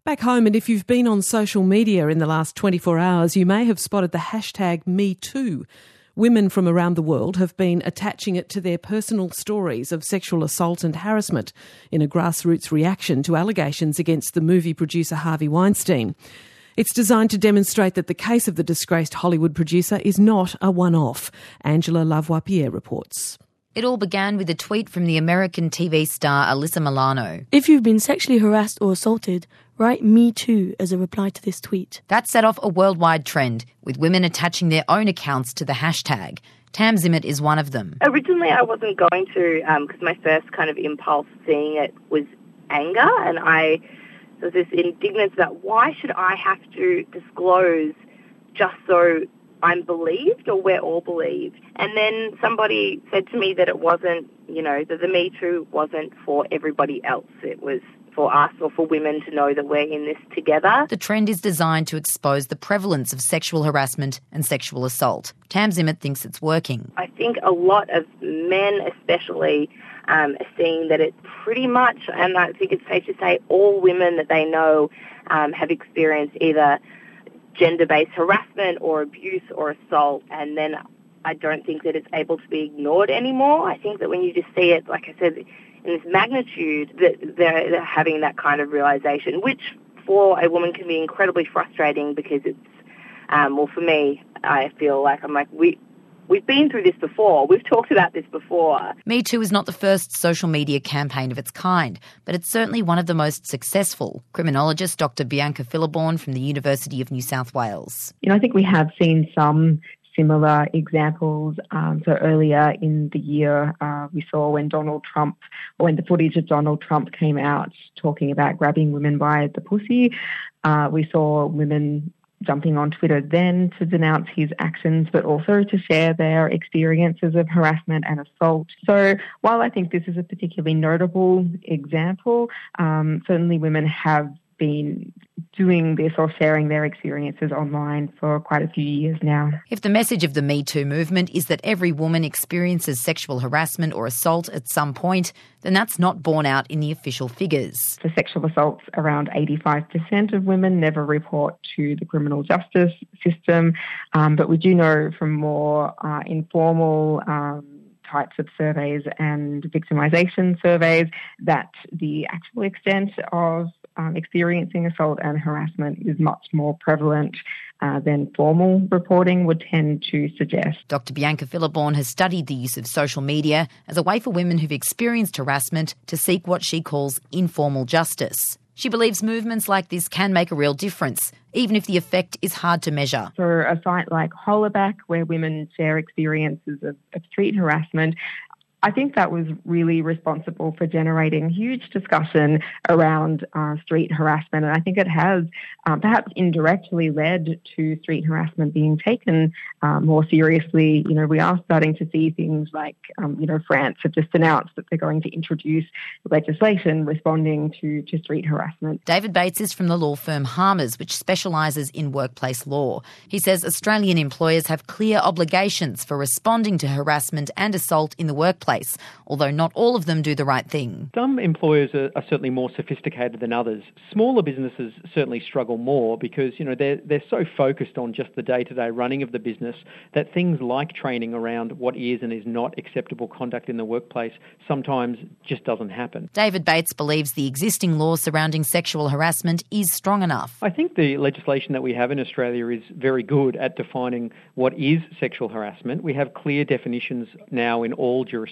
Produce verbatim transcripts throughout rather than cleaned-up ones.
Back home, and if you've been on social media in the last twenty-four hours, you may have spotted the hashtag Me Too. Women from around the world have been attaching it to their personal stories of sexual assault and harassment in a grassroots reaction to allegations against the movie producer Harvey Weinstein. It's designed to demonstrate that the case of the disgraced Hollywood producer is not a one-off. Angela Lavoie-Pierre reports. It all began with a tweet from the American T V star Alyssa Milano. If you've been sexually harassed or assaulted, write Me Too as a reply to this tweet. That set off a worldwide trend, with women attaching their own accounts to the hashtag. Tam Zimmett is one of them. Originally I wasn't going to, because um, my first kind of impulse seeing it was anger, and I was this indignance about why should I have to disclose just so I'm believed or we're all believed. And then somebody said to me that it wasn't, you know, that the Me Too wasn't for everybody else. It was for us or for women to know that we're in this together. The trend is designed to expose the prevalence of sexual harassment and sexual assault. Tam Zimmett thinks it's working. I think a lot of men especially um, are seeing that it pretty much, and I think it's safe to say all women that they know um, have experienced either gender-based harassment or abuse or assault, and then I don't think that it's able to be ignored anymore. I think that when you just see it, like I said, in this magnitude, that they're, they're having that kind of realisation, which for a woman can be incredibly frustrating because it's, um, well, for me, I feel like I'm like, we, we've been through this before. We've talked about this before. Me Too is not the first social media campaign of its kind, but it's certainly one of the most successful. Criminologist Doctor Bianca Philibborn from the University of New South Wales. You know, I think we have seen some similar examples. Um, so earlier in the year, uh, we saw when Donald Trump, or when the footage of Donald Trump came out talking about grabbing women by the pussy, uh, we saw women jumping on Twitter then to denounce his actions, but also to share their experiences of harassment and assault. So while I think this is a particularly notable example, um, certainly women have been doing this or sharing their experiences online for quite a few years now. If the message of the Me Too movement is that every woman experiences sexual harassment or assault at some point, then that's not borne out in the official figures. For sexual assaults, around eighty-five percent of women never report to the criminal justice system, um, but we do know from more uh, informal um, types of surveys and victimisation surveys that the actual extent of Um, experiencing assault and harassment is much more prevalent uh, than formal reporting would tend to suggest. Doctor Bianca Philibborn has studied the use of social media as a way for women who've experienced harassment to seek what she calls informal justice. She believes movements like this can make a real difference, even if the effect is hard to measure. For a site like Hollaback, where women share experiences of, of street harassment, I think that was really responsible for generating huge discussion around uh, street harassment, and I think it has um, perhaps indirectly led to street harassment being taken uh, more seriously. You know, we are starting to see things like, um, you know, France have just announced that they're going to introduce legislation responding to, to street harassment. David Bates is from the law firm Harmers, which specialises in workplace law. He says Australian employers have clear obligations for responding to harassment and assault in the workplace. Place, although not all of them do the right thing. Some employers are, are certainly more sophisticated than others. Smaller businesses certainly struggle more because, you know, they're, they're so focused on just the day-to-day running of the business that things like training around what is and is not acceptable conduct in the workplace sometimes just doesn't happen. David Bates believes the existing law surrounding sexual harassment is strong enough. I think the legislation that we have in Australia is very good at defining what is sexual harassment. We have clear definitions now in all jurisdictions.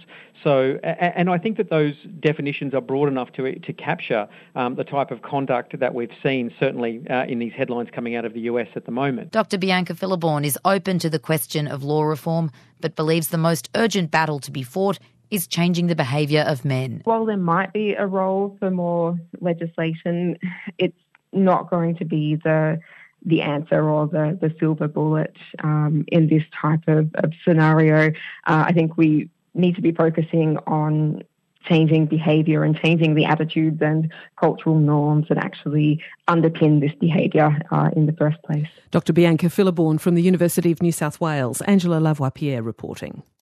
So, and I think that those definitions are broad enough to to capture um, the type of conduct that we've seen, certainly uh, in these headlines coming out of the U S at the moment. Doctor Bianca Philibborn is open to the question of law reform, but believes the most urgent battle to be fought is changing the behaviour of men. While there might be a role for more legislation, it's not going to be the the answer or the, the silver bullet um, in this type of, of scenario. Uh, I think we need to be focusing on changing behaviour and changing the attitudes and cultural norms that actually underpin this behaviour uh, in the first place. Doctor Bianca Philibborn from the University of New South Wales. Angela Lavoie-Pierre reporting.